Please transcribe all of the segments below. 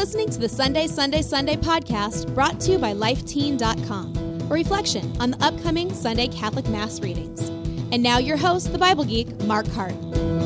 listening to the Sunday podcast brought to you by LifeTeen.com, a reflection on the upcoming Sunday Catholic Mass readings. And now your host, the Bible geek, Mark Hart.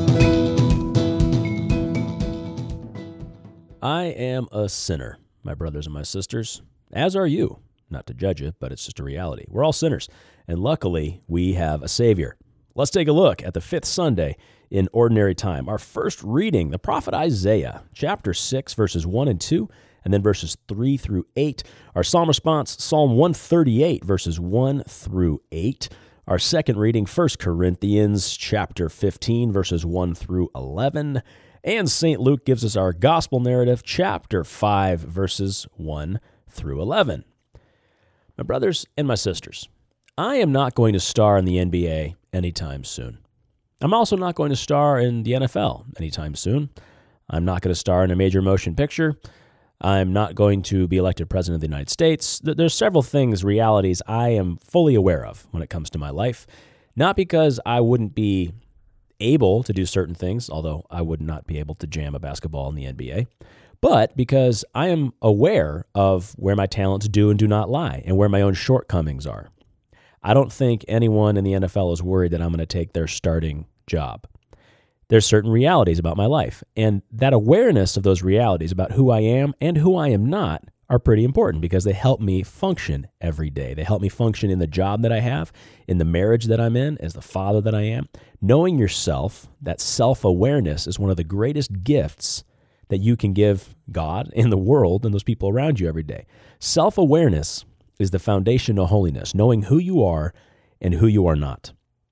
I am a sinner, my brothers and my sisters, as are you. Not to judge you, but it's just a reality. We're all sinners, and luckily, we have a Savior. Let's take a look at the fifth Sunday in Ordinary Time. Our first reading, the prophet Isaiah, chapter 6, verses 1 and 2, and then verses 3 through 8. Our psalm response, Psalm 138, verses 1 through 8. Our second reading, 1 Corinthians chapter 15, verses 1 through 11. And St. Luke gives us our gospel narrative, chapter 5, verses 1 through 11. My brothers and my sisters, I am not going to star in the NBA anytime soon. I'm also not going to star in the NFL anytime soon. I'm not going to star in a major motion picture. I'm not going to be elected president of the United States. There's several things, realities I am fully aware of when it comes to my life. Not because I wouldn't be able to do certain things, although I would not be able to jam a basketball in the NBA, but because I am aware of where my talents do and do not lie and where my own shortcomings are. I don't think anyone in the NFL is worried that I'm going to take their starting job. There's certain realities about my life, and that awareness of those realities about who I am and who I am not are pretty important because they help me function every day. They help me function in the job that I have, in the marriage that I'm in, as the father that I am. Knowing yourself, that self-awareness is one of the greatest gifts that you can give God and the world and those people around you every day. Self-awareness is the foundation of holiness, knowing who you are and who you are not.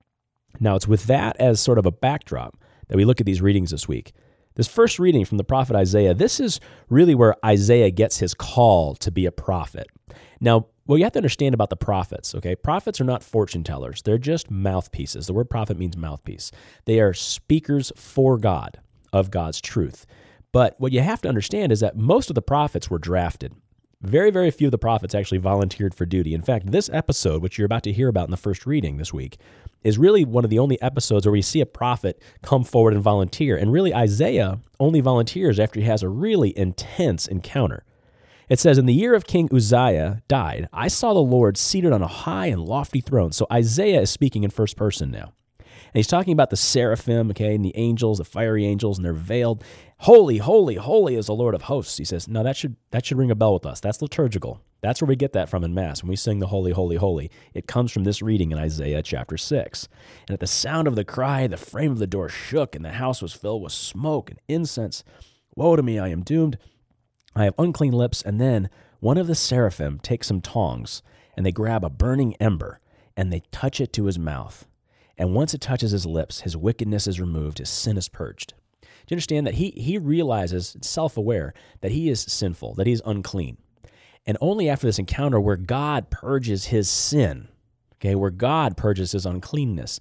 Now, it's with that as sort of a backdrop that we look at these readings this week. This first reading from the prophet Isaiah, this is really where Isaiah gets his call to be a prophet. Now, what you have to understand about the prophets, okay? Prophets are not fortune tellers. They're just mouthpieces. The word prophet means mouthpiece. They are speakers for God, of God's truth. But what you have to understand is that most of the prophets were drafted. Very, very few of the prophets actually volunteered for duty. In fact, this episode, which you're about to hear about in the first reading this week, is really one of the only episodes where we see a prophet come forward and volunteer. And really, Isaiah only volunteers after he has a really intense encounter. It says, in the year of King Uzziah died, I saw the Lord seated on a high and lofty throne. So Isaiah is speaking in first person now. And he's talking about the seraphim, okay, and the angels, the fiery angels, and they're veiled. Holy, holy, holy is the Lord of hosts. He says, no, that should ring a bell with us. That's liturgical. That's where we get that from in Mass. When we sing the holy, holy, holy, it comes from this reading in Isaiah chapter 6. And at the sound of the cry, the frame of the door shook, and the house was filled with smoke and incense. Woe to me, I am doomed. I have unclean lips. And then one of the seraphim takes some tongs, and they grab a burning ember, and they touch it to his mouth. And once it touches his lips, his wickedness is removed, his sin is purged. Do you understand that he realizes, self-aware, that he is sinful, that he is unclean? And only after this encounter where God purges his sin, okay, where God purges his uncleanness,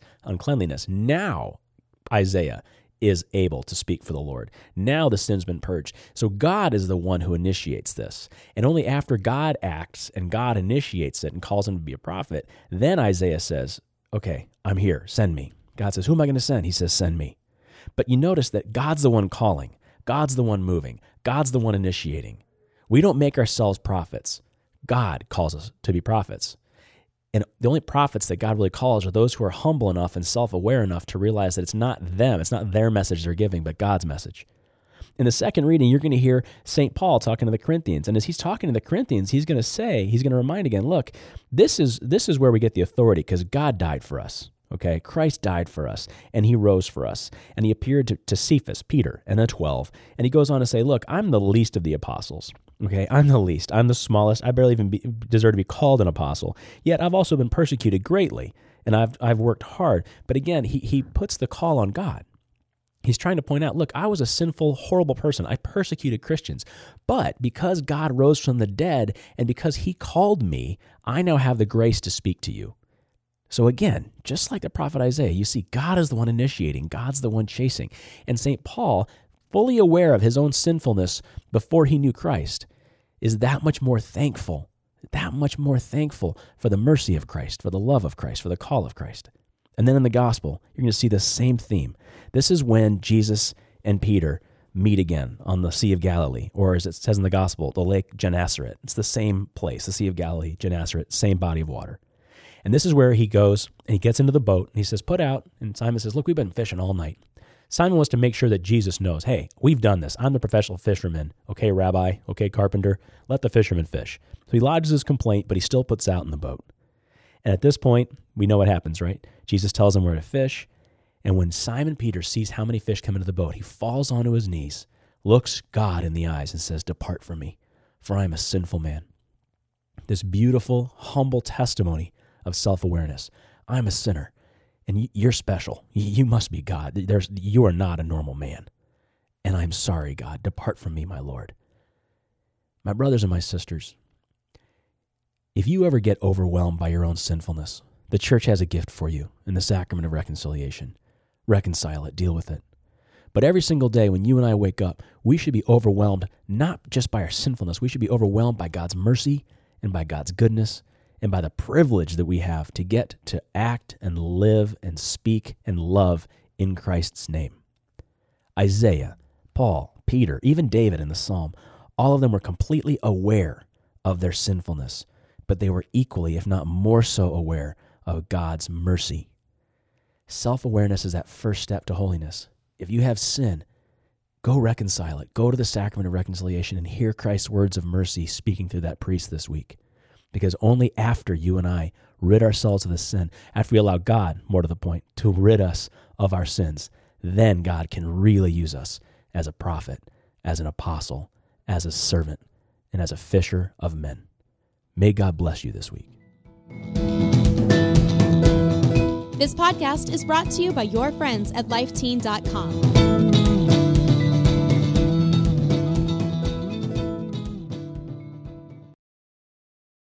now Isaiah is able to speak for the Lord. Now the sin's been purged. So God is the one who initiates this. And only after God acts and God initiates it and calls him to be a prophet, then Isaiah says, okay, I'm here, send me. God says, who am I going to send? He says, send me. But you notice that God's the one calling. God's the one moving. God's the one initiating. We don't make ourselves prophets. God calls us to be prophets. And the only prophets that God really calls are those who are humble enough and self-aware enough to realize that it's not them, it's not their message they're giving, but God's message. In the second reading, you're going to hear St. Paul talking to the Corinthians. And as he's talking to the Corinthians, he's going to remind again, look, this is where we get the authority because God died for us. Okay, Christ died for us, and he rose for us. And he appeared to Cephas, Peter, and the 12. And he goes on to say, look, I'm the least of the apostles. Okay, I'm the least. I'm the smallest. I barely even deserve to be called an apostle. Yet I've also been persecuted greatly, and I've worked hard. But again, he puts the call on God. He's trying to point out, look, I was a sinful, horrible person. I persecuted Christians. But because God rose from the dead and because he called me, I now have the grace to speak to you. So again, just like the prophet Isaiah, you see God is the one initiating. God's the one chasing. And St. Paul, fully aware of his own sinfulness before he knew Christ, is that much more thankful for the mercy of Christ, for the love of Christ, for the call of Christ. And then in the gospel, you're going to see the same theme. This is when Jesus and Peter, meet again on the Sea of Galilee, or as it says in the gospel, the Lake Gennesaret. It's the same place, the Sea of Galilee, Gennesaret, same body of water. And this is where he goes, and he gets into the boat, and he says, put out. And Simon says, look, we've been fishing all night. Simon wants to make sure that Jesus knows, hey, we've done this. I'm the professional fisherman. Okay, Rabbi. Okay, carpenter. Let the fisherman fish. So he lodges his complaint, but he still puts out in the boat. And at this point, we know what happens, right? Jesus tells him where to fish. And when Simon Peter sees how many fish come into the boat, he falls onto his knees, looks God in the eyes, and says, depart from me, for I am a sinful man. This beautiful, humble testimony of self-awareness. I'm a sinner, and you're special. You must be God. You are not a normal man. And I'm sorry, God. Depart from me, my Lord. My brothers and my sisters, if you ever get overwhelmed by your own sinfulness, the church has a gift for you in the sacrament of reconciliation. Reconcile it, deal with it. But every single day when you and I wake up, we should be overwhelmed not just by our sinfulness. We should be overwhelmed by God's mercy and by God's goodness and by the privilege that we have to get to act and live and speak and love in Christ's name. Isaiah, Paul, Peter, even David in the Psalm, all of them were completely aware of their sinfulness, but they were equally, if not more so, aware of God's mercy. Self-awareness is that first step to holiness. If you have sin, go reconcile it. Go to the sacrament of reconciliation and hear Christ's words of mercy speaking through that priest this week. Because only after you and I rid ourselves of the sin, after we allow God, more to the point, to rid us of our sins, then God can really use us as a prophet, as an apostle, as a servant, and as a fisher of men. May God bless you this week. This podcast is brought to you by your friends at lifeteen.com.